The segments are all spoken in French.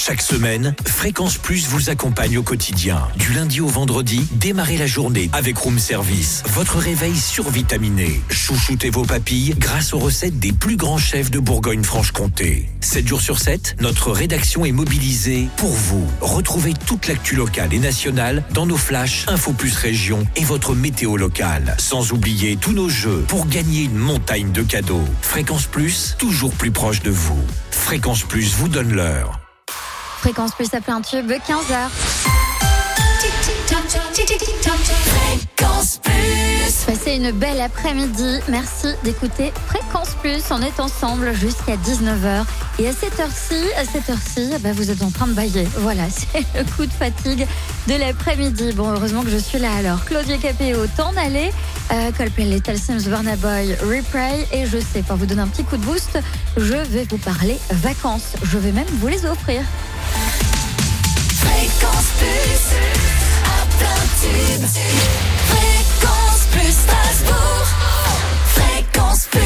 Chaque semaine, Fréquence Plus vous accompagne au quotidien. Du lundi au vendredi, démarrez la journée avec Room Service. Votre réveil survitaminé. Chouchoutez vos papilles grâce aux recettes des plus grands chefs de Bourgogne-Franche-Comté. 7 jours sur 7, notre rédaction est mobilisée pour vous. Retrouvez toute l'actu locale et nationale dans nos flashs Info Plus Région et votre météo locale. Sans oublier tous nos jeux pour gagner une montagne de cadeaux. Fréquence Plus, toujours plus proche de vous. Fréquence Plus vous donne l'heure. Fréquence Plus à plein tube, 15h. Fréquence Plus. Passez une belle après-midi. Merci d'écouter Fréquence Plus. On est ensemble jusqu'à 19h. Et à cette heure-ci, vous êtes en train de bailler. Voilà, c'est le coup de fatigue de l'après-midi. Bon, heureusement que je suis là alors. Claudia Capéo, T'en aller. Coldplay, Little Sims, Burna Boy, Replay. Et je sais, pour vous donner un petit coup de boost, je vais vous parler vacances. Je vais même vous les offrir. Fréquence Plus, à plein tube. Fréquence Plus Strasbourg. Fréquence Plus.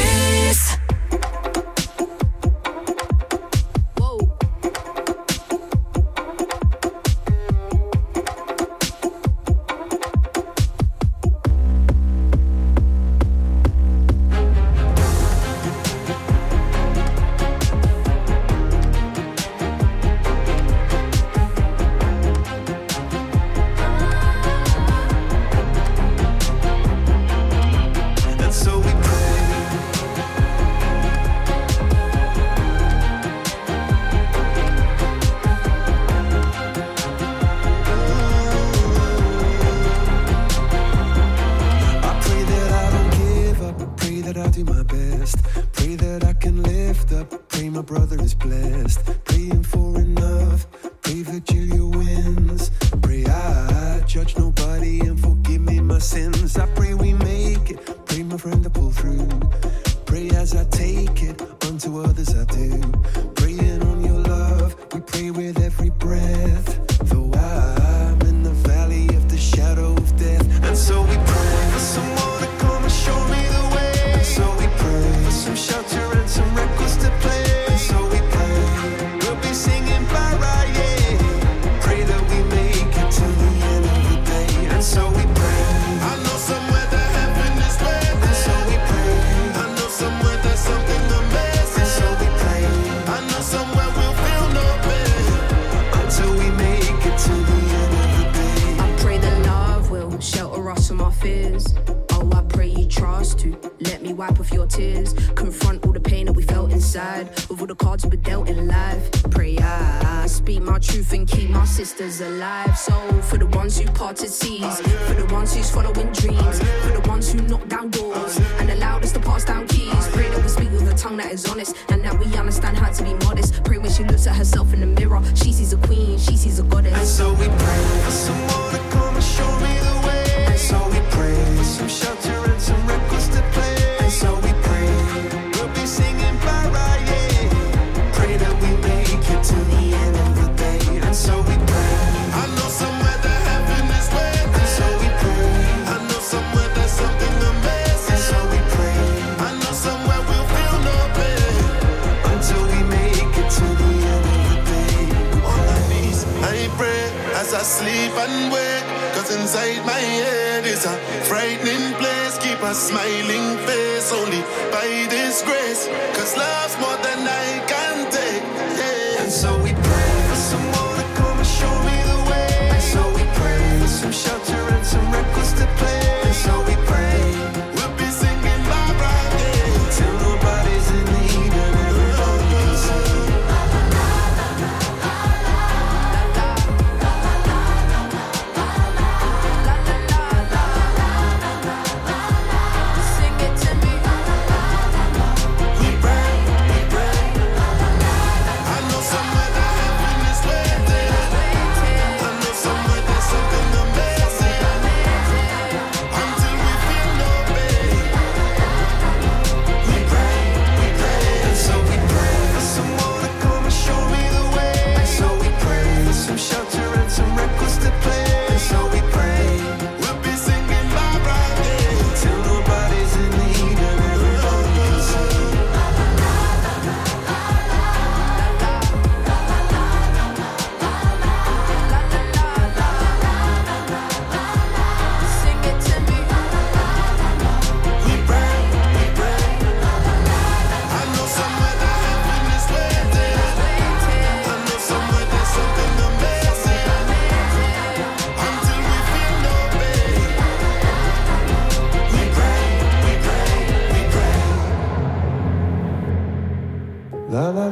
I know somewhere that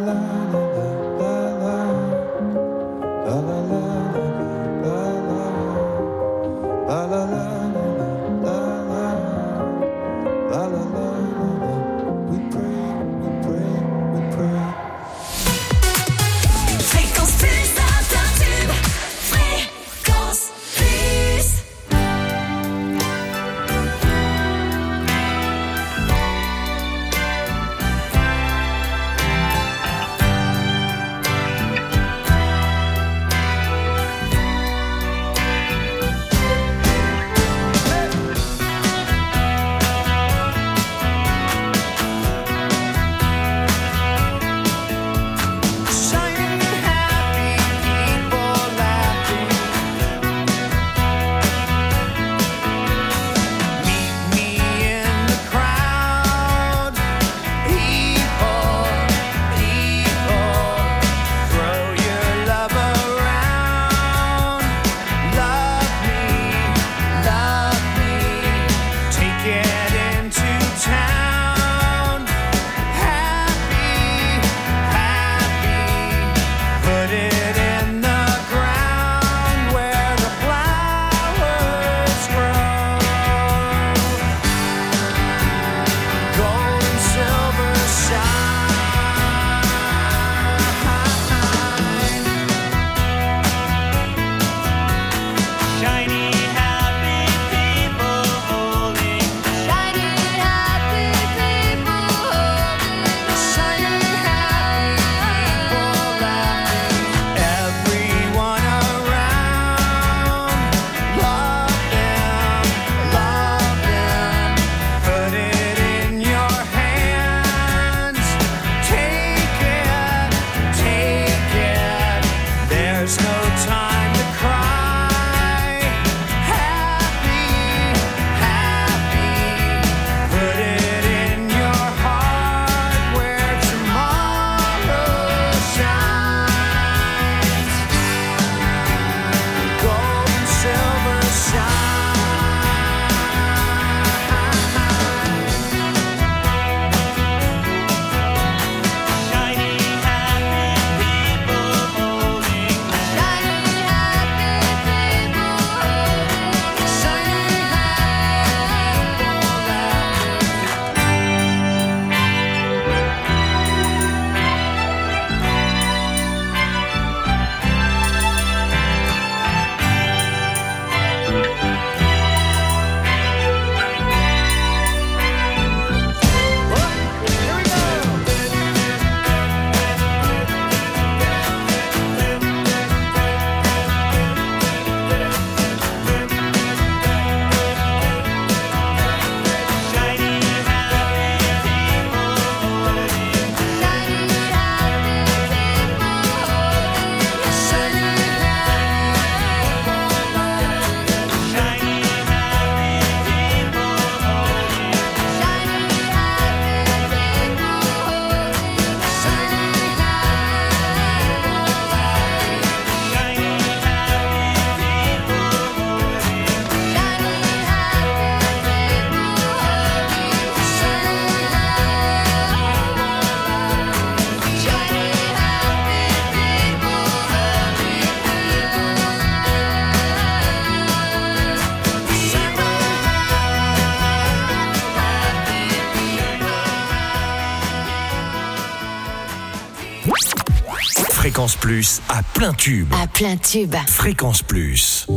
Fréquence Plus à plein tube. À plein tube. Fréquence Plus.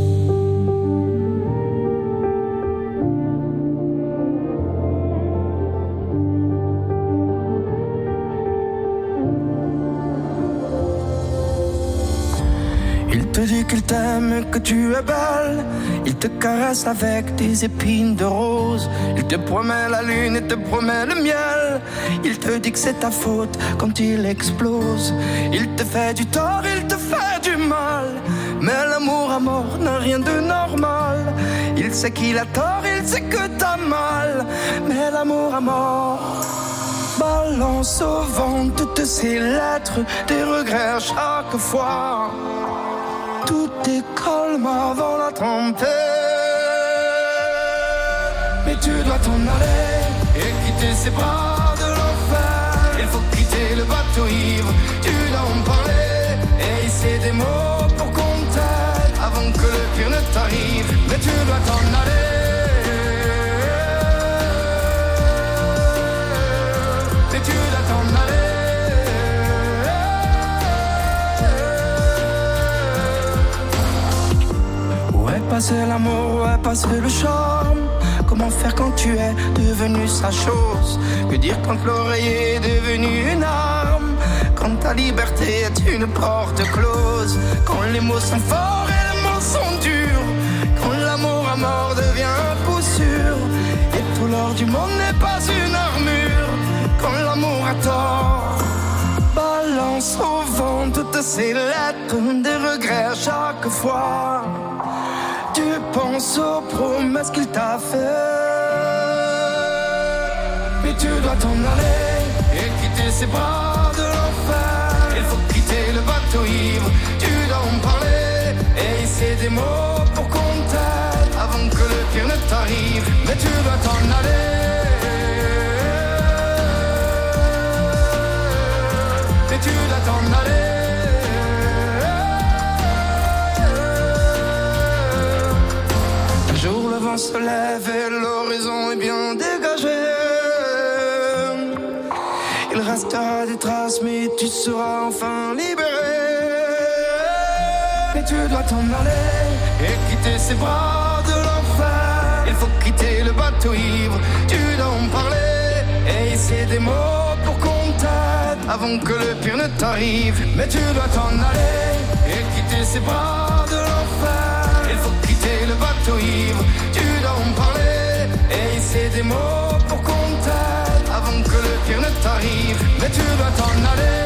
Il te dit qu'il t'aime, que tu es belle. Il te caresse avec des épines de rose. Il te promet la lune et te promet le miel. Il te dit que c'est ta faute quand il explose. Il te fait du tort, il te fait du mal. Mais l'amour à mort n'a rien de normal. Il sait qu'il a tort, il sait que t'as mal. Mais l'amour à mort balance au vent toutes ses lettres, des regrets à chaque fois. Tout est calme avant la tempête. Mais tu dois t'en aller et quitter ces bras de l'enfer. Il faut quitter quitter le bateau ivre. Tu dois en parler et hisser des mots pour qu'on t'aide avant que le pire ne t'arrive. Mais tu dois t'en aller. Mais tu dois t'en aller. Où est passé l'amour, où est passé le charme? Comment faire quand tu es devenu sa chose? Que dire quand l'oreiller est devenu une arme? Quand ta liberté est une porte close? Quand les mots sont forts et les mots sont durs? Quand l'amour à mort devient un coup sûr? Et tout l'or du monde n'est pas une armure? Quand l'amour a tort, balance au vent toutes ces lettres, des regrets à chaque fois. Tu penses aux promesses qu'il t'a fait. Mais tu dois t'en aller et quitter ses bras de l'enfer. Il faut quitter le bateau ivre. Tu dois en parler et hisser des mots pour qu'on t'aide avant que le pire ne t'arrive. Mais tu dois t'en aller. Mais tu dois t'en aller. Le vent se lève et l'horizon est bien dégagé. Il restera des traces mais tu seras enfin libéré. Mais tu dois t'en aller et quitter ces bras de l'enfer. Il faut quitter le bateau ivre. Tu dois en parler et hisser des mots pour qu'on t'aide avant que le pire ne t'arrive. Mais tu dois t'en aller et quitter ces bras de l'enfer. Il faut quitter le bateau ivre. Tu dois en parler et hisser des mots pour qu'on t'aide avant que le pire ne t'arrive. Mais tu dois t'en aller.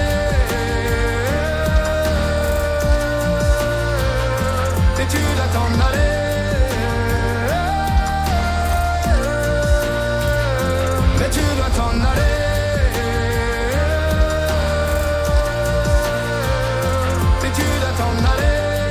Mais tu dois t'en aller. Mais tu dois t'en aller. Mais tu dois t'en aller.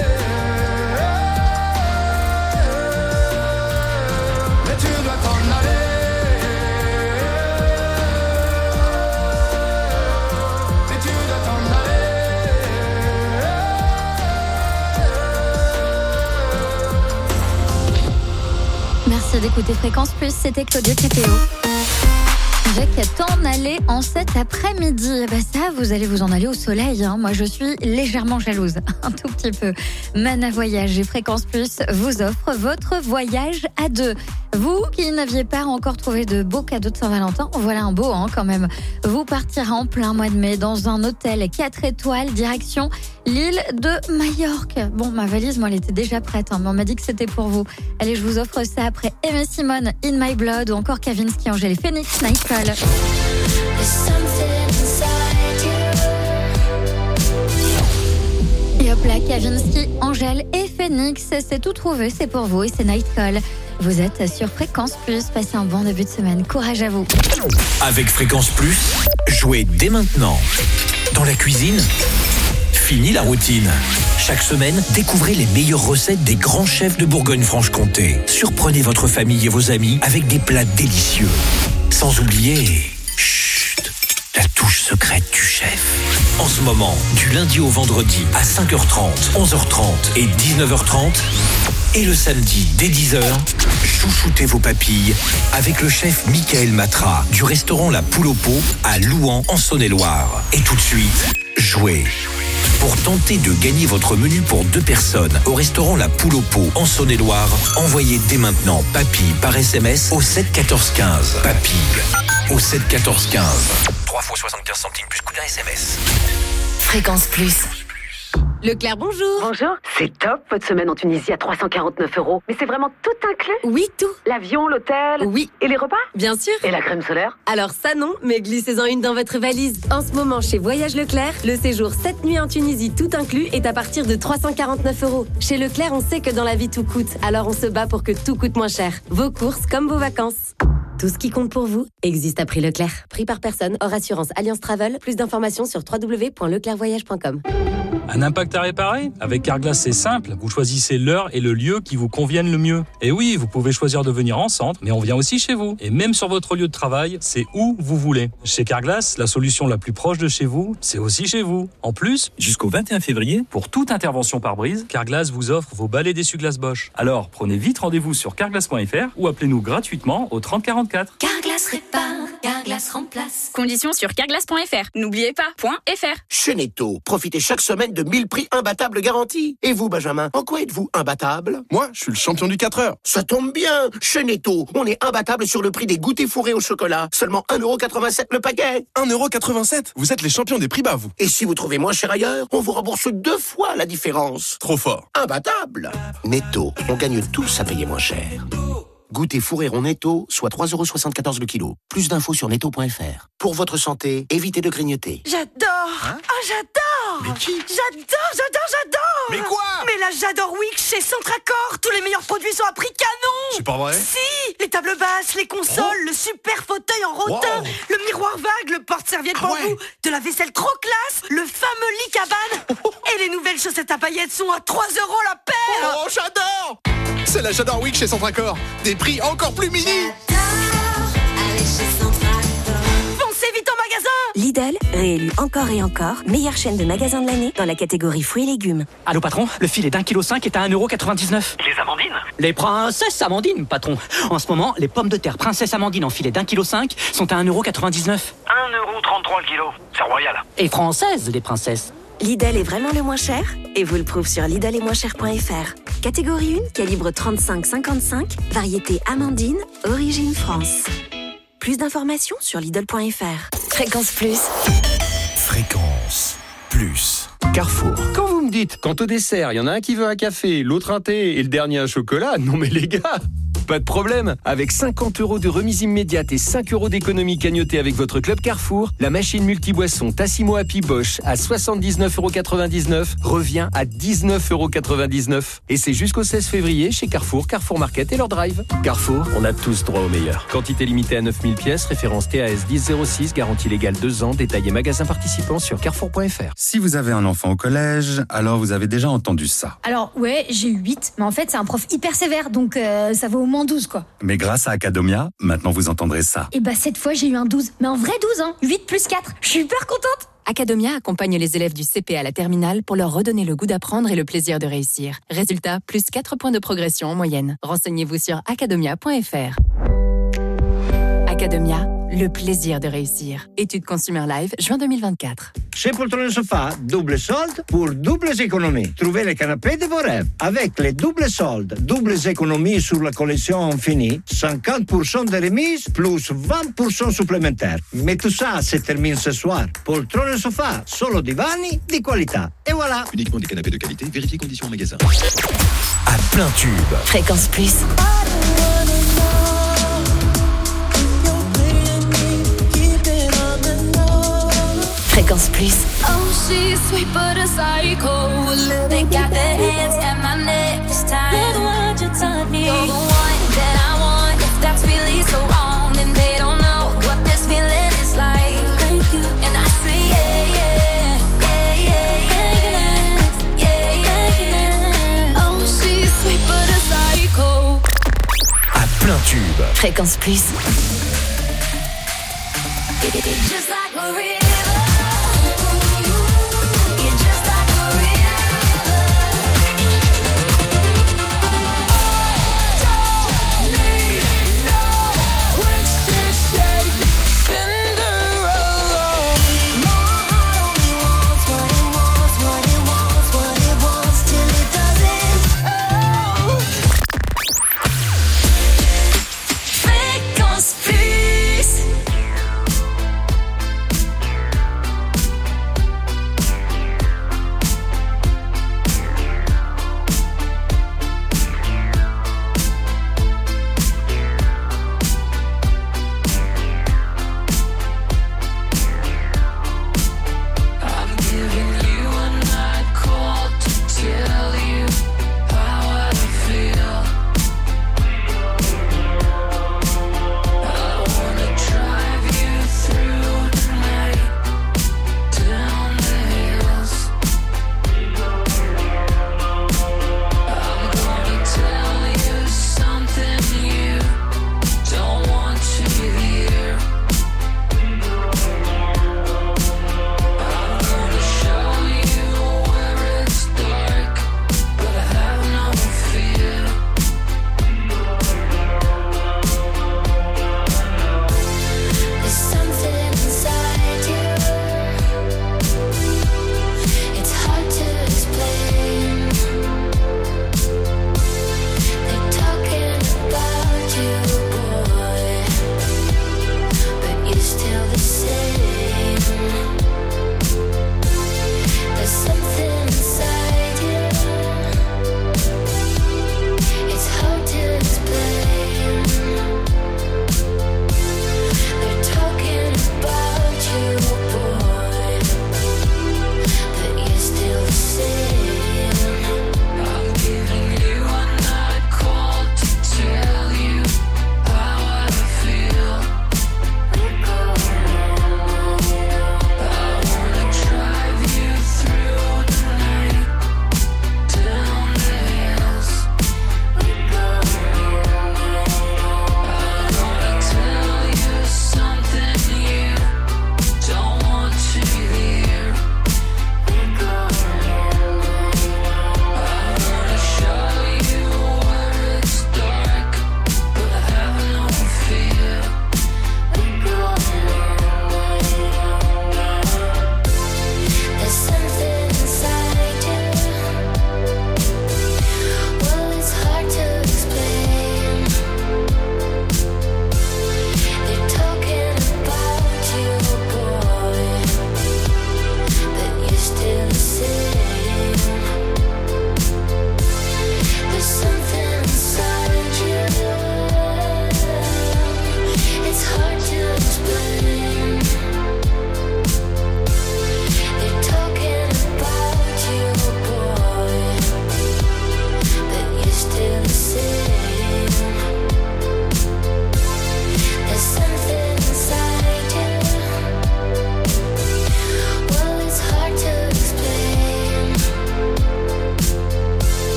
Merci d'écouter Fréquence Plus, c'était Claudio Capéo. Avec t'en aller en cet après-midi. Ben ça, vous allez vous en aller au soleil. Hein. Moi, je suis légèrement jalouse, un tout petit peu. Mana Voyage et Fréquence Plus vous offrent votre voyage à deux. Vous qui n'aviez pas encore trouvé de beaux cadeaux de Saint-Valentin, voilà un beau quand même. Vous partirez en plein mois de mai dans un hôtel 4 étoiles, direction l'île de Majorque. Bon, ma valise, moi, elle était déjà prête, mais on m'a dit que c'était pour vous. Allez, je vous offre ça après Aimé Simone, In My Blood, ou encore Kavinsky, Angèle et Phoenix, Nightfall. Et hop là, Kavinsky, Angèle et Phoenix, c'est tout trouvé, c'est pour vous et c'est Nightfall. Vous êtes sur Fréquence Plus, passez un bon début de semaine, courage à vous. Avec Fréquence Plus, jouez dès maintenant. Dans la cuisine, fini la routine. Chaque semaine, découvrez les meilleures recettes des grands chefs de Bourgogne-Franche-Comté. Surprenez votre famille et vos amis avec des plats délicieux. Sans oublier, chut, la touche secrète du chef. En ce moment, du lundi au vendredi à 5h30, 11h30 et 19h30, et le samedi dès 10h, chouchoutez vos papilles avec le chef Michael Matra du restaurant La Poule au Pot à Louhans en Saône-et-Loire. Et tout de suite, jouez. Pour tenter de gagner votre menu pour 2 personnes au restaurant La Poule au Pot en Saône-et-Loire, envoyez dès maintenant papille par SMS au 7 14 15. Papille au 7 14 15. 3 fois 75 centimes plus coût d'un SMS. Fréquence Plus. Leclerc, bonjour. Bonjour, c'est top votre semaine en Tunisie à 349 €. Mais c'est vraiment tout inclus? Oui, tout. L'avion, l'hôtel? Oui. Et les repas? Bien sûr. Et la crème solaire? Alors ça non, mais glissez-en une dans votre valise. En ce moment, chez Voyage Leclerc, le séjour 7 nuits en Tunisie tout inclus est à partir de 349 €. Chez Leclerc, on sait que dans la vie tout coûte, alors on se bat pour que tout coûte moins cher. Vos courses comme vos vacances. Tout ce qui compte pour vous existe à prix Leclerc. Prix par personne, hors assurance Alliance Travel. Plus d'informations sur www.leclercvoyage.com. Un impact à réparer ? Avec Carglass, c'est simple. Vous choisissez l'heure et le lieu qui vous conviennent le mieux. Et oui, vous pouvez choisir de venir en centre, mais on vient aussi chez vous. Et même sur votre lieu de travail, c'est où vous voulez. Chez Carglass, la solution la plus proche de chez vous, c'est aussi chez vous. En plus, Jusqu'au 21 février, pour toute intervention par brise, Carglass vous offre vos balais d'essuie-glace Bosch. Alors, prenez vite rendez-vous sur carglass.fr ou appelez-nous gratuitement au 30 44. Carglass répare, Carglass remplace. Conditions sur carglass.fr. N'oubliez pas, .fr. Chez Netto, profitez chaque semaine de 1000 prix imbattables garantis. Et vous, Benjamin, en quoi êtes-vous imbattable ? Moi, je suis le champion du 4 heures. Ça tombe bien. Chez Netto, on est imbattable sur le prix des goûters fourrés au chocolat. Seulement 1,87€ le paquet. 1,87€. Vous êtes les champions des prix bas, vous. Et si vous trouvez moins cher ailleurs, on vous rembourse 2 fois la différence. Trop fort. Imbattable. Netto, on gagne tous à payer moins cher. Goûter fourré rond Netto, soit 3,74€ le kilo. Plus d'infos sur netto.fr. Pour votre santé, évitez de grignoter. J'adore. J'adore. Mais qui ? J'adore. Mais quoi ? Mais là, j'adore Week chez Centracor. Tous les meilleurs produits sont à prix canon. C'est pas vrai ? Si, les tables basses, les consoles, le super fauteuil en rotin, le miroir vague, le porte-serviette bambou, de la vaisselle trop classe, le fameux lit cabane. Et les nouvelles chaussettes à paillettes sont à 3€ la paire. Oh, j'adore ! C'est la J'adore Week chez Centracor. Des prix encore plus mini. Foncez vite en magasin. Lidl, réélu encore et encore, meilleure chaîne de magasins de l'année dans la catégorie fruits et légumes. Allô patron, le filet d'1,5 kg est à 1,99€. Les amandines ? Les princesses amandines, patron. En ce moment, les pommes de terre princesse amandine en filet d'1,5 kg sont à 1,99€. 1,33€ le kilo. C'est royal. Et françaises, les princesses. Lidl est vraiment le moins cher et vous le prouve sur lidletmoincher.fr. Catégorie 1, calibre 35-55, variété amandine, origine France. Plus d'informations sur lidl.fr. Fréquence Plus. Fréquence Plus. Carrefour. Quand vous me dites, quant au dessert, il y en a un qui veut un café, l'autre un thé et le dernier un chocolat, non mais les gars, pas de problème. Avec 50€ de remise immédiate et 5€ d'économie cagnotée avec votre club Carrefour, la machine multiboisson Tassimo Happy Bosch à 79,99€ revient à 19,99€. Et c'est jusqu'au 16 février chez Carrefour, Carrefour Market et leur drive. Carrefour, on a tous droit au meilleur. Quantité limitée à 9000 pièces, référence TAS 1006, garantie légale 2 ans, détaillé magasin participant sur carrefour.fr. Si vous avez un enfant au collège, alors vous avez déjà entendu ça. Alors ouais, j'ai eu 8, mais en fait c'est un prof hyper sévère, donc ça vaut au moins 12 quoi. Mais grâce à Academia, maintenant vous entendrez ça. Et bah cette fois j'ai eu un 12, mais en vrai 12 hein, 8 plus 4, je suis hyper contente. Academia accompagne les élèves du CP à la terminale pour leur redonner le goût d'apprendre et le plaisir de réussir. Résultat, plus 4 points de progression en moyenne. Renseignez-vous sur academia.fr. Academia, le plaisir de réussir. Étude Consumer Live, juin 2024. Chez Poltrone Sofa, double solde pour doubles économies. Trouvez les canapés de vos rêves. Avec les doubles soldes, doubles économies sur la collection Infini, 50% de remise plus 20% supplémentaires. Mais tout ça se termine ce soir. Poltrone Sofa, solo divani di qualità. Et voilà. Uniquement des canapés de qualité, vérifiez conditions en magasin. À plein tube. Fréquence Plus. Fréquence Plus. Oh, she's sweet but a psycho. They got their hands at my neck this time. You're the one you taught me. You're the one that I want. If that's really so wrong, then they don't know what this feeling is like. Thank you. And I say yeah, yeah, yeah, yeah, yeah, yeah, yeah. Oh, she's sweet but a psycho. À plein tube. Fréquence Plus. Just like a real.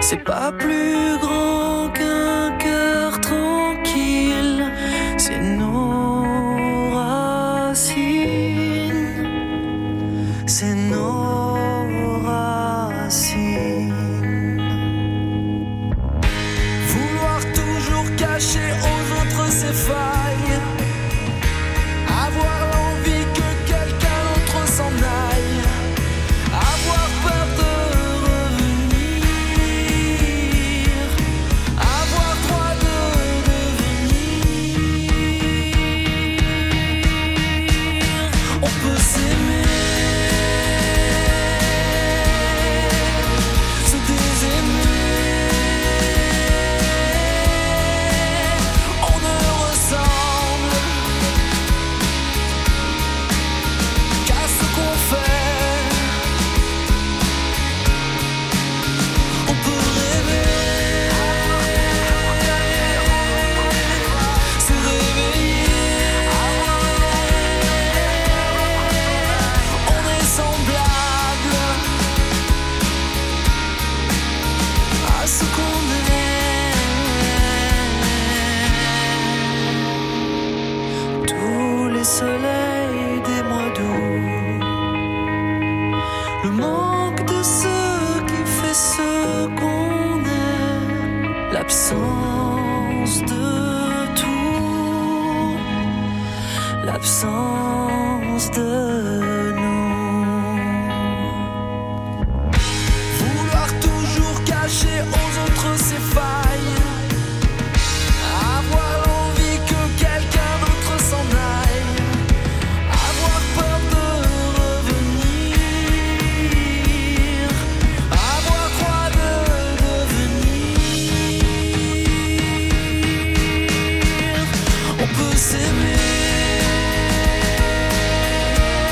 C'est pas plus grand qu'un cœur tranquille, c'est nos racines, c'est nos racines. Vouloir toujours cacher aux autres ses failles, avoir l'envie que quelqu'un d'autre s'en aille, avoir peur de revenir, avoir droit de devenir. On peut s'aimer, se désaimer. On ne ressemble qu'à ce qu'on fait. On peut rêver, se réveiller. On est semblable à ce qu'on est. Tous les soleils des mois d'août, le manque de ce qui fait ce qu'on est, l'absence de tout, l'absence de nous. Vouloir toujours cacher aux autres ses failles, avoir l'envie que quelqu'un d'autre s'en aille, avoir peur de revenir, avoir droit de devenir. On peut s'aimer,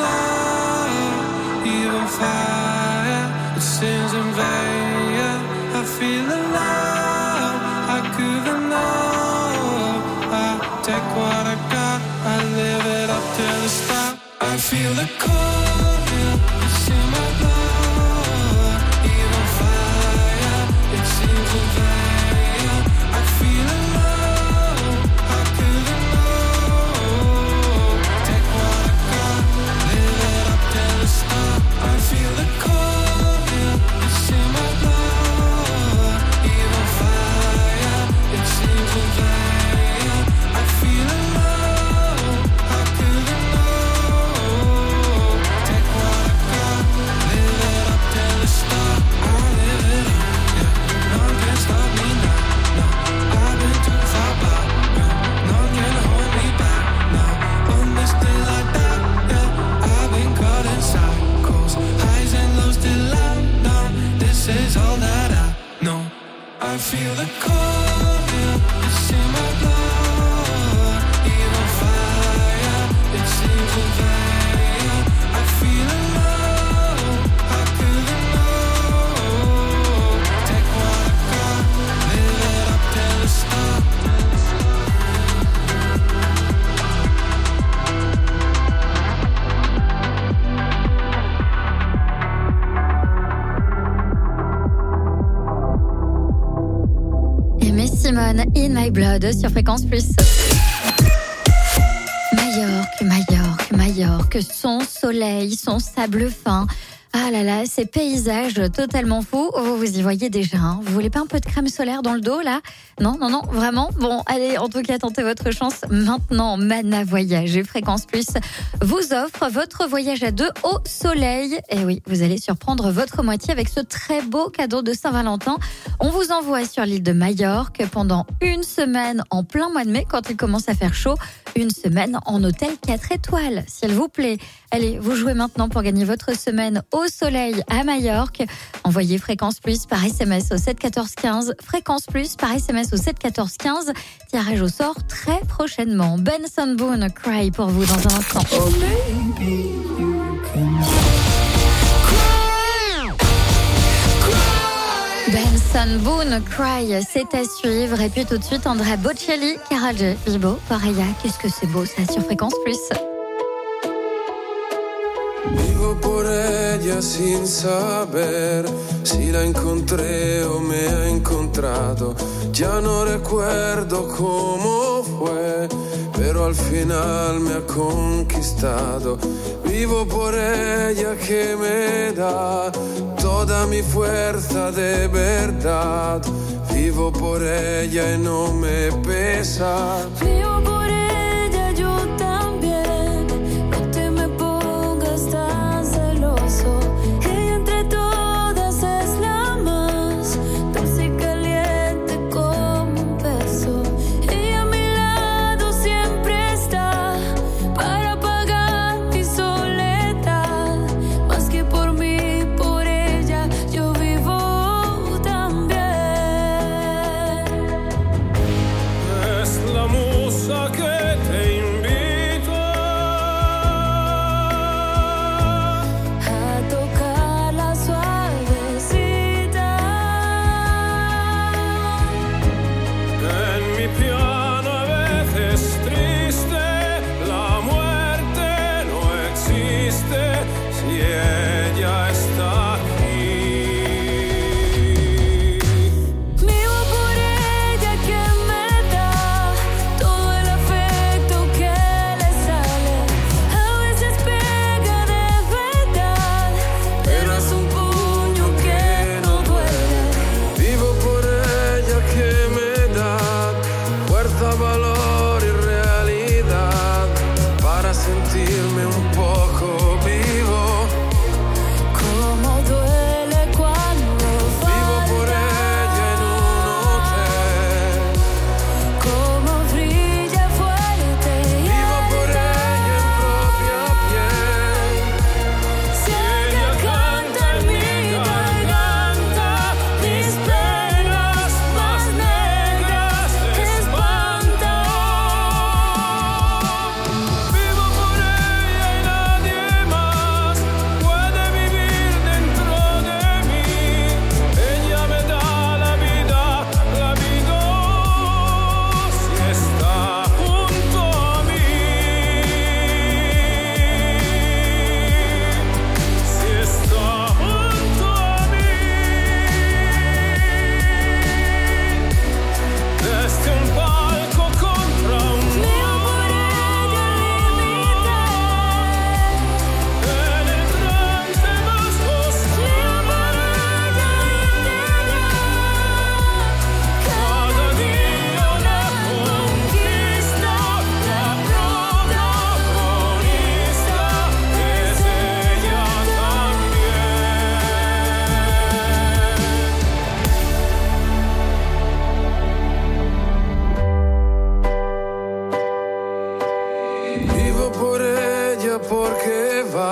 love, even fire. It seems in vain, yeah. I feel alive, I couldn't know. I take what I got, I live it up till the stop. I feel the cold, yeah. It's in my blood, even fire. It seems in vain, yeah. I feel alive, I couldn't know. Take what I got, live it up till the stop. I feel the cold, yeah. It's in my blood, even fire. It seems in vain, yeah. I feel alive, I couldn't know. Take what I got, live it up till the stop. I live it up, yeah. No one can stop me now, no. I've been too far back, yeah. No one can hold me back, no. On this day like that, yeah. I've been caught in cycles, highs and lows till I'm done. This is all that I know. I feel the cold, yeah. It's in my blood, even fire. It seems in vain, yeah. I feel alive, I couldn't know. Take what I got, live it up till the stop. Aimé Simone, In My Blood sur Fréquence Plus. Majorque, son soleil, son sable fin. Ah là là, ces paysages totalement fous, vous y voyez déjà. Hein. Vous voulez pas un peu de crème solaire dans le dos là ? Non, vraiment. Bon, allez, en tout cas, tentez votre chance maintenant. Mana Voyage et Fréquence Plus vous offre votre voyage à deux au soleil. Et oui, vous allez surprendre votre moitié avec ce très beau cadeau de Saint-Valentin. On vous envoie sur l'île de Majorque pendant une semaine en plein mois de mai quand il commence à faire chaud. Une semaine en hôtel 4 étoiles, s'il vous plaît. Allez, vous jouez maintenant pour gagner votre semaine au soleil à Majorque. Envoyez Fréquence Plus par SMS au 7 14 15. Fréquence Plus par SMS au 7 14 15. Tirage au sort très prochainement. Benson Boone, Cry pour vous dans un instant. Oh baby, you can Benson Boone, Cry, c'est à suivre. Et puis tout de suite, Andrea Bocelli, Karol G, Bibo, Pareya. Qu'est-ce que c'est beau ça sur Fréquence Plus. Vivo por ella sin saber si la encontré o me ha encontrado. Ya no recuerdo cómo fue, pero al final me ha conquistado. Vivo por ella que me da toda mi fuerza de verdad. Vivo por ella y no me pesa. Vivo por ella, yo también. No te me pongas tan celoso. Ella entre todas es la más dulce y caliente como un beso. Ella a mi lado siempre está para apagar mi soledad. Más que por mí, por ella, yo vivo también. Es la musa que te invita A tocar la suavecita. en mi piano a veces triste. La muerte no existe si ella está aquí. Vivo por ella que me da todo el afecto que le sale. A veces pega de verdad, pero es un puño que no duele. Vivo por ella que me da fuerza, valor y realidad para sentirme un poco vivo.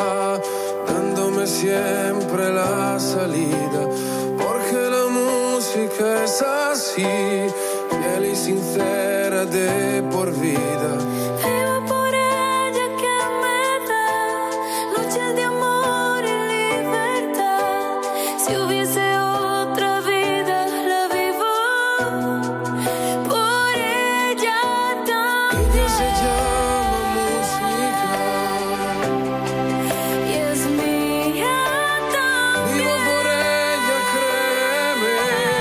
dándome siempre la salida, porque la música es así, fiel y sincera de por vida. Vivo por ella que me da noches de amor y libertad. Si hubiese otra vida, la vivo por ella también. Ella se llama música y es mía también. Vivo por ella, créeme.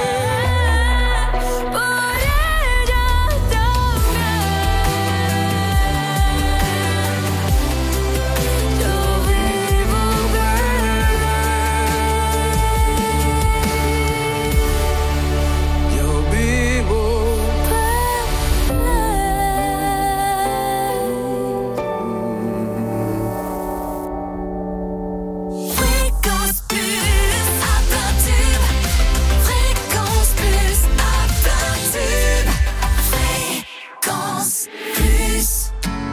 Por ella también. Yo vivo Yo vivo. Fréquence plus à plein tube. Fréquence plus à plein tube. Fréquence plus.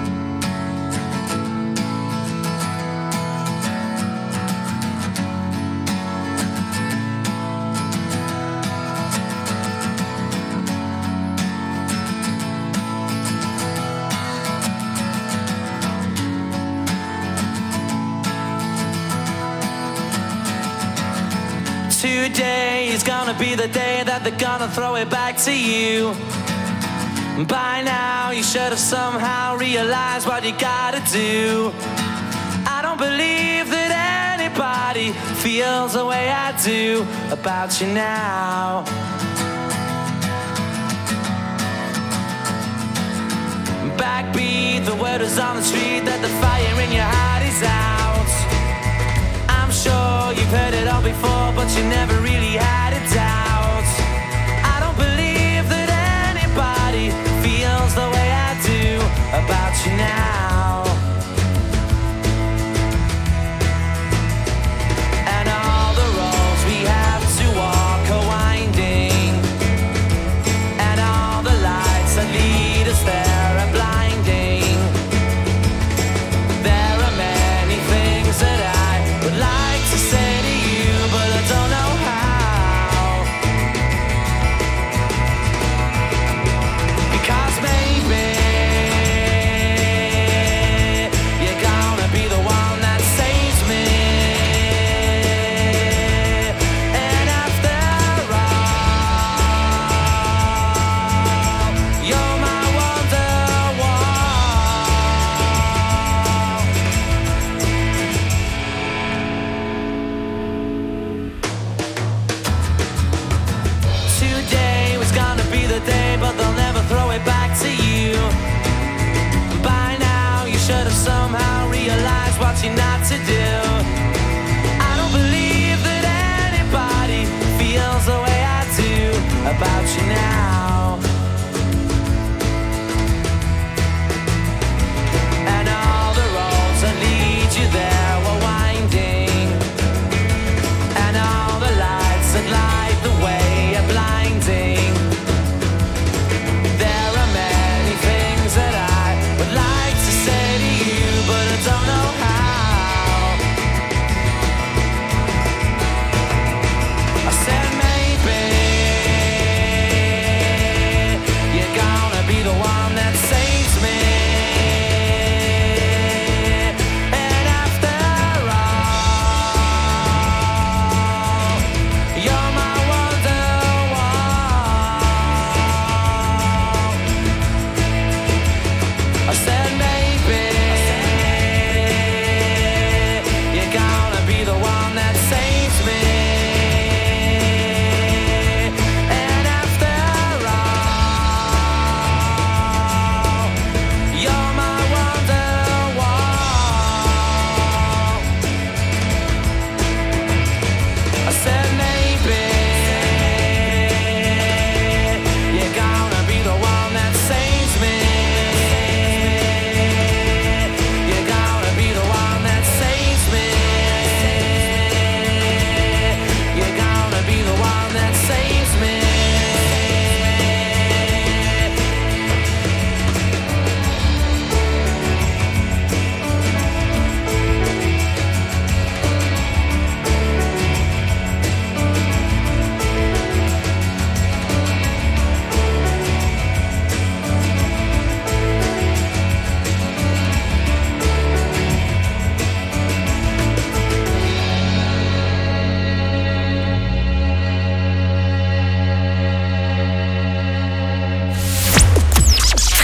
Today is gonna be the day that they're gonna throw it back to you. By now you should have somehow realized what you gotta do. I don't believe that anybody feels the way I do about you now. Backbeat, the word is on the street that the fire in your heart is out. I'm sure you've heard it all before, but you never really had a doubt. I don't believe that anybody feels the way I do about you now. And all the roads we have to walk are winding, and all the lights that lead us there are blinding. There are many things that I would like to say to you, but I don't know how. Because maybe you're gonna be the one that saves me. And after all, you're my Wonderwall. Today was gonna be the day, but they'll never throw it back to you. By now you should have somehow realized what you're not to do. I don't believe that anybody feels the way I do about you now. And all the roads that lead you there were winding, and all the lights that light the way are blinding. There are many things that I would like to say to you, but I don't know how.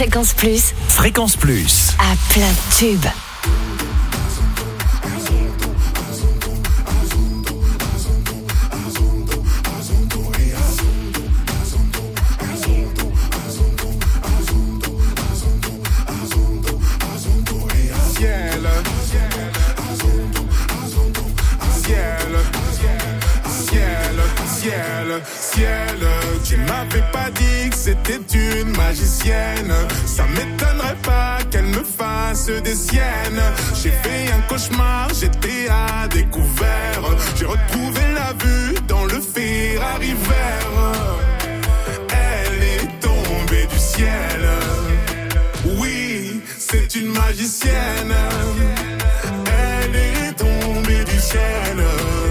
Fréquence Plus. Fréquence Plus. À plein de tubes. Ciel, tu m'avais pas dit que c'était une magicienne. Ça m'étonnerait pas qu'elle me fasse des siennes. J'ai fait un cauchemar, j'étais à découvert. J'ai retrouvé la vue dans le Ferrari vert. Elle est tombée du ciel. Oui, c'est une magicienne. Elle est tombée du ciel.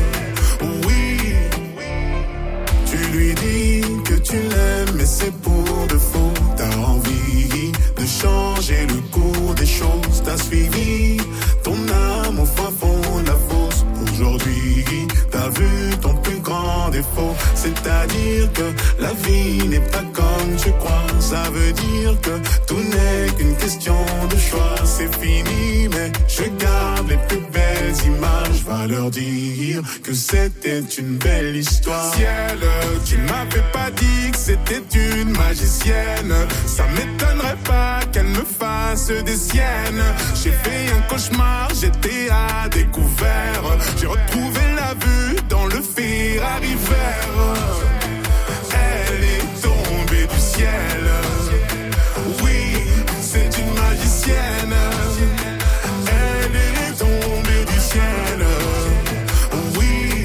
Lui dis que tu l'aimes, mais c'est pour de faux. T'as envie de changer le cours des choses. T'as suivi ton âme au fin fond de la fosse. Aujourd'hui, t'as vu ton plus grand défaut. C'est-à-dire que la vie n'est pas comme tu crois. Ça veut dire que tout n'est qu'une question de choix. C'est fini, mais je garde les plus belles images. Va leur dire que c'était une belle histoire. Ciel, tu m'avais pas dit que c'était une magicienne. Ça m'étonnerait pas qu'elle me fasse des siennes. J'ai fait un cauchemar, j'étais à découvert. J'ai retrouvé la vue dans le Ferrari vert. Elle est tombée du ciel. Oui, c'est une magicienne. Elle est tombée du ciel. Oui,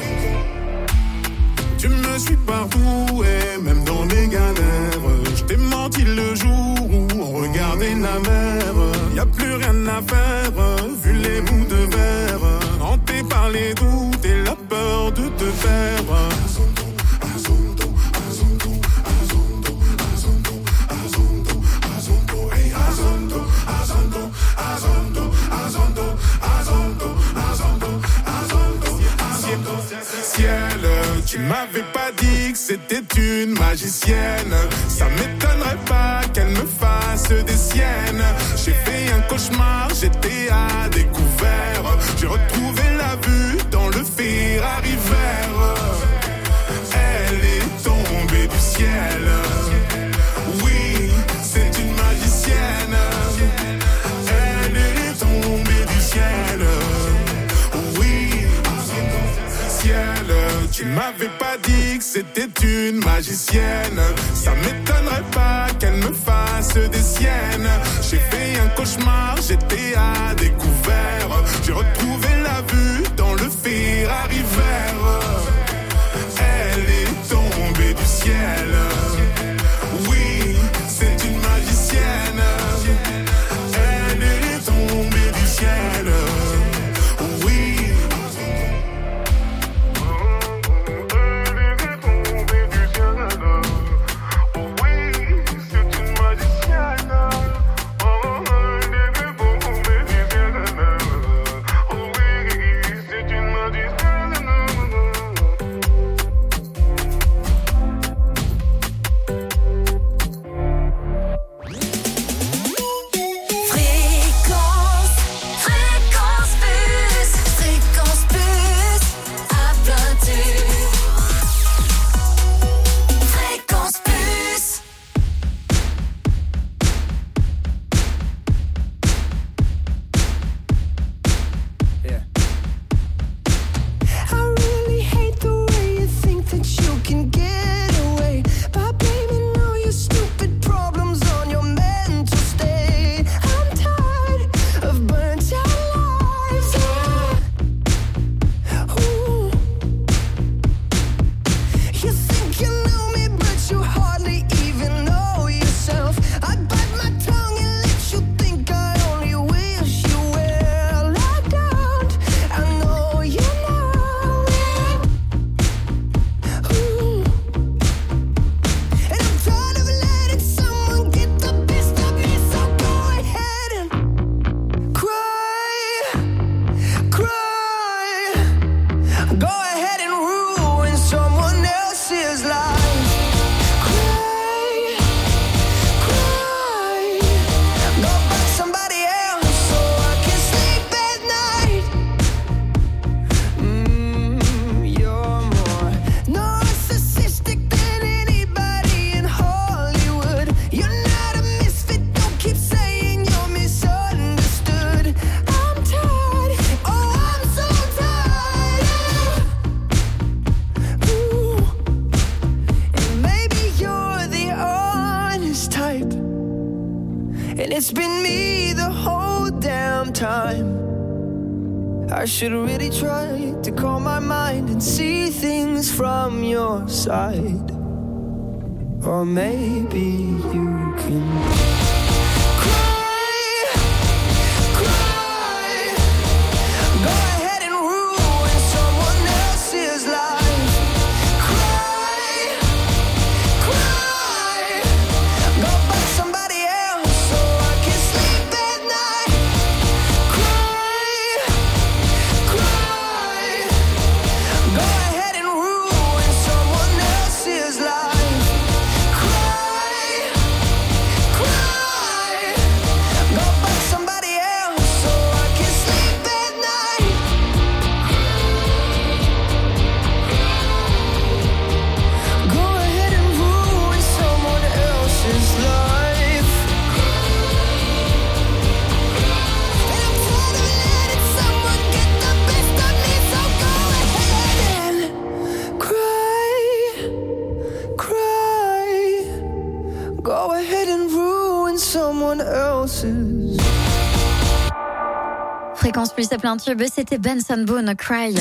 tu me suis partout et même dans les galères. Je t'ai menti le jour où on regardait la mer. Y a plus rien à faire, vu les bouts de verre. Hanté par les doutes et la peur de te perdre. Ciel, tu m'avais pas dit que c'était une magicienne. Ça m'étonnerait pas qu'elle me fasse des siennes. J'ai fait un cauchemar, j'étais à découvert. J'ai retrouvé la vue dans le Ferrari vert. Elle est tombée du ciel. Oui, c'est une magicienne. Elle est tombée du ciel. Oui, ciel, tu m'avais pas dit que c'était une magicienne. Ça m'étonnerait pas qu'elle me fasse des siennes. J'ai fait un cauchemar, j'étais à découvert. J'ai retrouvé la vue dans le Ferrari vert. Elle est tombée du ciel. Oui, c'est une magicienne. Elle est tombée du ciel. Oui. Cry, cry, I should really try to calm my mind and see things from your side. Or maybe you can cry, cry. Go ahead and ruin someone else's life. Cry, cry. Go fuck somebody else so I can sleep at night. Cry, cry. Go ahead and ruin someone else's life. Go ahead and ruin someone else's. Fréquence Plus à plein tube, c'était Benson Boone, Cry.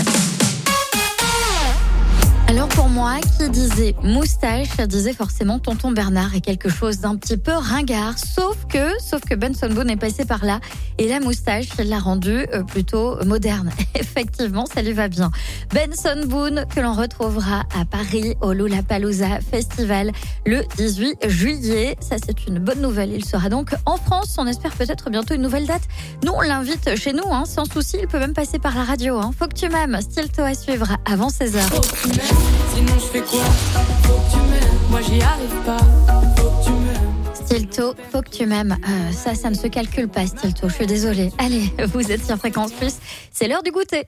Alors pour moi, qui disait moustache, disait forcément tonton Bernard et quelque chose d'un petit peu ringard. Sauf que Benson Boone est passé par là et la moustache, il l'a rendu plutôt moderne. Effectivement, ça lui va bien. Benson Boone que l'on retrouvera à Paris au Lollapalooza Festival le 18 juillet. Ça, c'est une bonne nouvelle. Il sera donc en France. On espère peut-être bientôt une nouvelle date. Nous, on l'invite chez nous, sans souci. Il peut même passer par la radio. Faut que tu m'aimes. Stilto à suivre avant 16h. Sinon je fais quoi? Faut que tu m'aimes, moi j'y arrive pas. Faut que tu m'aimes. Stilto, faut que tu m'aimes. Ça ne se calcule pas, Stilto. Je suis désolée. Allez, vous êtes sur Fréquence Plus. C'est l'heure du goûter.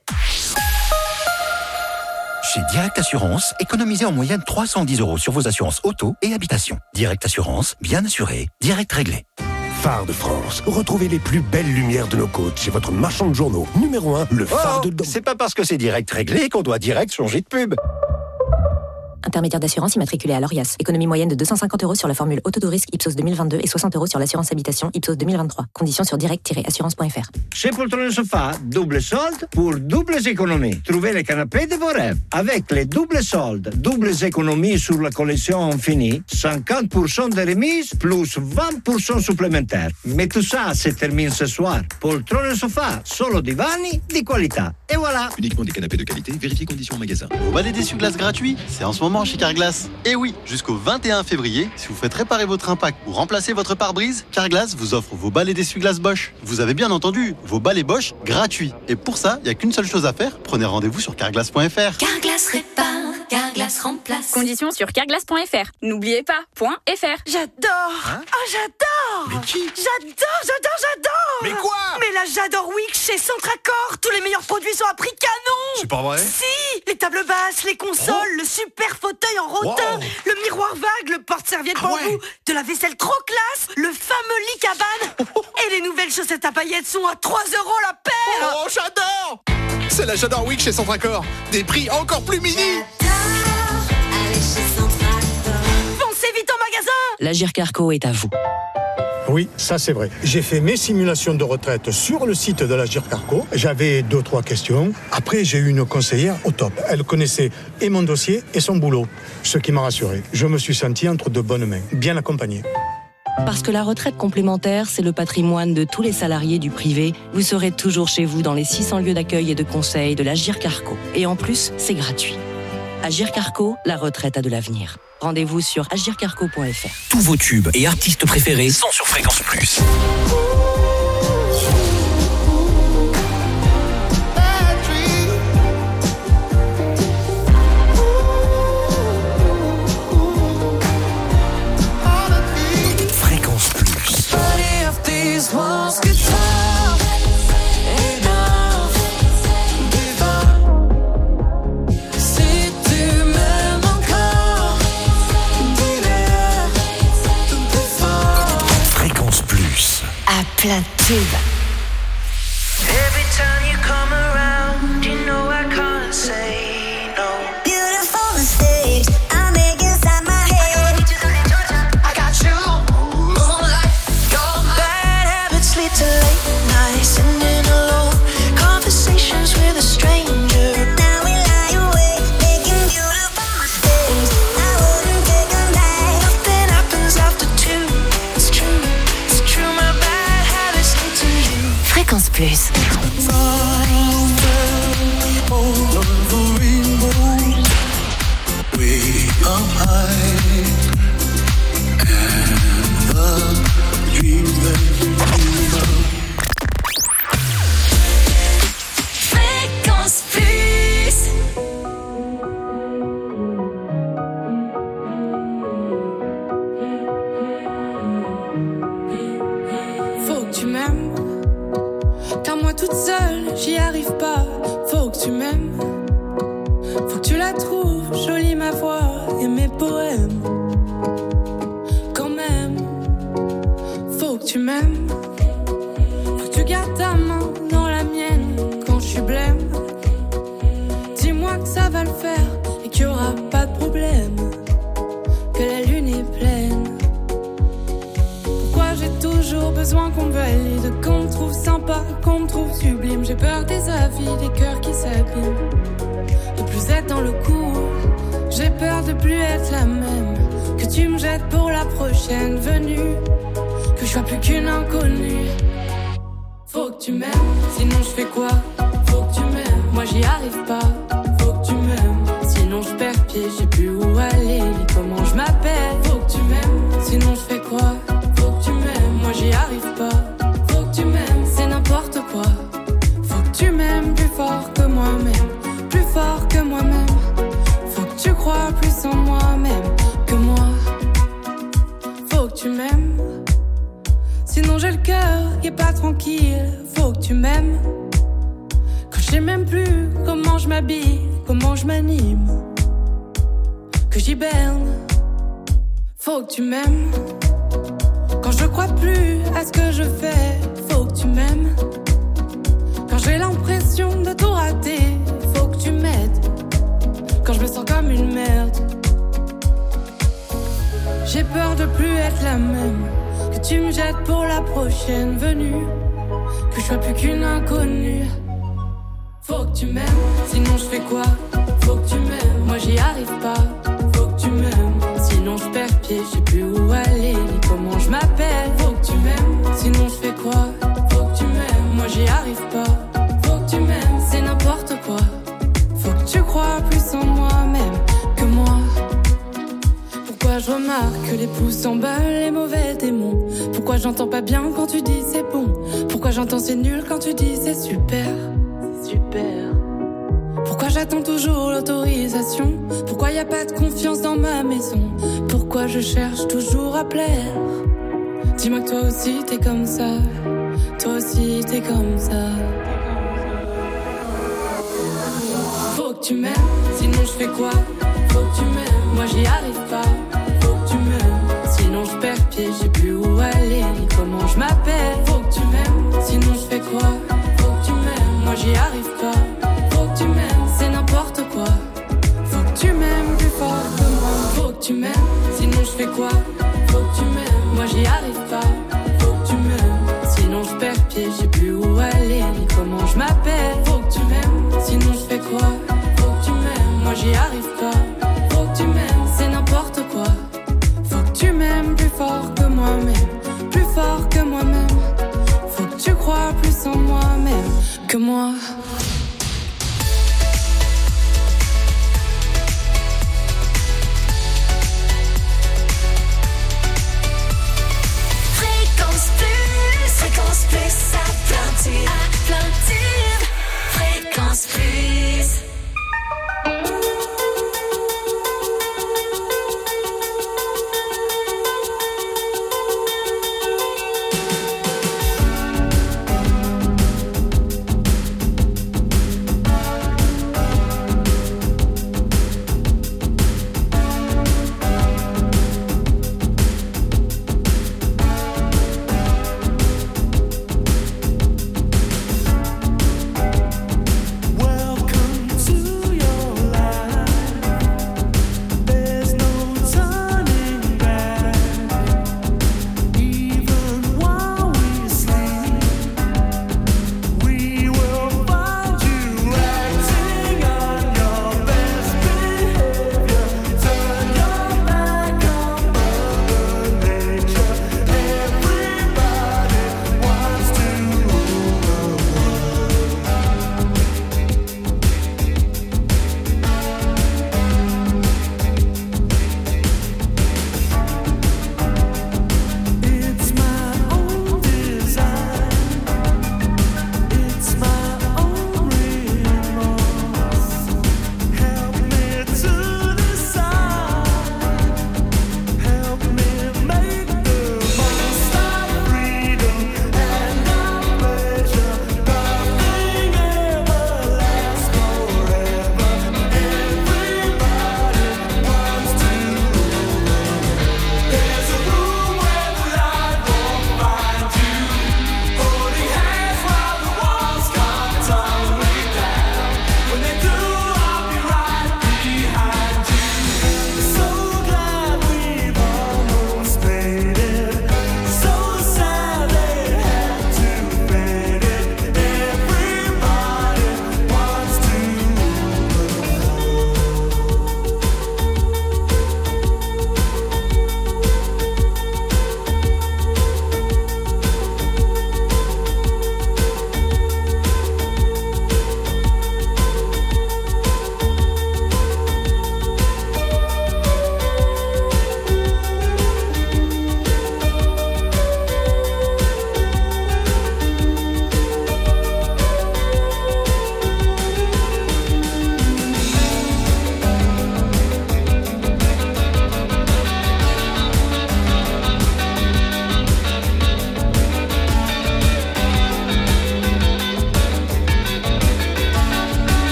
Chez Direct Assurance, économisez en moyenne 310 € sur vos assurances auto et habitation. Direct Assurance, bien assuré, direct réglé. Phare de France. Retrouvez les plus belles lumières de nos côtes chez votre marchand de journaux. Numéro 1, le phare de... C'est pas parce que c'est direct réglé qu'on doit direct changer de pub. Intermédiaire d'assurance immatriculé à l'ORIAS. Économie moyenne de 250 € sur la formule auto de risque Ipsos 2022 et 60 € sur l'assurance habitation Ipsos 2023. Conditions sur direct-assurance.fr. Chez Poltron Sofa, double solde pour doubles économies. Trouvez les canapés de vos rêves. Avec les doubles soldes, doubles économies sur la collection Infini, 50% de remise plus 20% supplémentaires. Mais tout ça se termine ce soir. Poltron Sofa, solo divani di qualità. Et voilà. Uniquement des canapés de qualité, vérifiez conditions en magasin. Vous balai d'essuie-glace gratuit, c'est en ce moment chez Carglass. Et oui, jusqu'au 21 février, si vous faites réparer votre impact ou remplacer votre pare-brise, Carglass vous offre vos balais d'essuie-glace Bosch. Vous avez bien entendu, vos balais Bosch gratuits. Et pour ça, il n'y a qu'une seule chose à faire, prenez rendez-vous sur carglass.fr. Carglass répare, Carglass remplace. Conditions sur carglass.fr. N'oubliez pas, .fr. J'adore. J'adore. Mais qui? J'adore. Mais quoi? Mais là, j'adore Week chez Centracor. Tous les meilleurs produits sont à prix canon. C'est pas vrai? Si, les tables basses, les consoles, le super fauteuil en rotin, le miroir vague, le porte-serviette bambou, de la vaisselle trop classe, le fameux lit cabane et les nouvelles chaussettes à paillettes sont à 3 € la paire. Oh, j'adore! C'est la J'adore Week chez Centracor. Des prix encore plus mini. Foncez vite en magasin. L'Agirc Arco est à vous. Oui, ça c'est vrai. J'ai fait mes simulations de retraite sur le site de l'Agirc Arco. J'avais 2-3 questions. Après, j'ai eu une conseillère au top. Elle connaissait et mon dossier et son boulot. Ce qui m'a rassuré. Je me suis senti entre de bonnes mains, bien accompagné. Parce que la retraite complémentaire, c'est le patrimoine de tous les salariés du privé. Vous serez toujours chez vous dans les 600 lieux d'accueil et de conseil de l'Agirc Arco. Et en plus, c'est gratuit. Agirc Arco, la retraite a de l'avenir. Rendez-vous sur agircarco.fr. Tous vos tubes et artistes préférés sont sur Fréquence Plus. Fréquence Plus. À plein tube. Every time you come around, you know I can't say no. Beautiful mistakes I make inside my head. I got you. Moonlight, your bad habits lead to late nights, sitting alone. Conversations with Dis-moi que ça va le faire et qu'il y aura pas de problème, que la lune est pleine. Pourquoi j'ai toujours besoin qu'on me valide, qu'on me trouve sympa, qu'on me trouve sublime. J'ai peur des avis, des cœurs qui s'abîment, de plus être dans le coup. J'ai peur de plus être la même, que tu me jettes pour la prochaine venue, que je sois plus qu'une inconnue. Faut que tu m'aimes, sinon je fais quoi? Faut que tu m'aimes, moi j'y arrive pas. Faut que tu m'aimes, sinon je perds pied, j'ai plus où aller, ni comment je m'appelle. Faut que tu m'aimes, sinon je fais quoi? Faut que tu m'aimes, moi j'y arrive pas. Faut que tu m'aimes, c'est n'importe quoi. Faut que tu m'aimes plus fort que moi-même, plus fort que moi-même. Faut que tu crois plus en moi-même que moi. Faut que tu m'aimes, sinon j'ai le cœur qui est pas tranquille. Faut que tu m'aimes, quand je sais même plus comment je m'habille, comment je m'anime, que j'hiberne. Faut que tu m'aimes, quand je crois plus à ce que je fais. Faut que tu m'aimes, quand j'ai l'impression de tout rater. Faut que tu m'aides, quand je me sens comme une merde. J'ai peur de plus être la même, que tu me jettes pour la prochaine venue, que je sois plus qu'une inconnue. Faut que tu m'aimes, sinon je fais quoi? Faut que tu m'aimes, moi j'y arrive pas. Faut que tu m'aimes, sinon je perds pied, je sais plus où aller, ni comment je m'appelle. Faut que tu m'aimes, sinon je fais quoi? Faut que tu m'aimes, moi j'y arrive pas. Faut que tu m'aimes, c'est n'importe quoi. Faut que tu crois plus en moi-même que moi. Pourquoi je remarque que les pouces s'emballent, les mauvais démons? Pourquoi j'entends pas bien quand tu dis c'est bon? Pourquoi j'entends c'est nul quand tu dis c'est super? C'est super. Pourquoi j'attends toujours l'autorisation? Pourquoi y a pas de confiance dans ma maison? Pourquoi je cherche toujours à plaire? Dis-moi que toi aussi t'es comme ça, toi aussi t'es comme ça. Faut que tu m'aimes, sinon je fais quoi? Faut que tu m'aimes, moi j'y arrive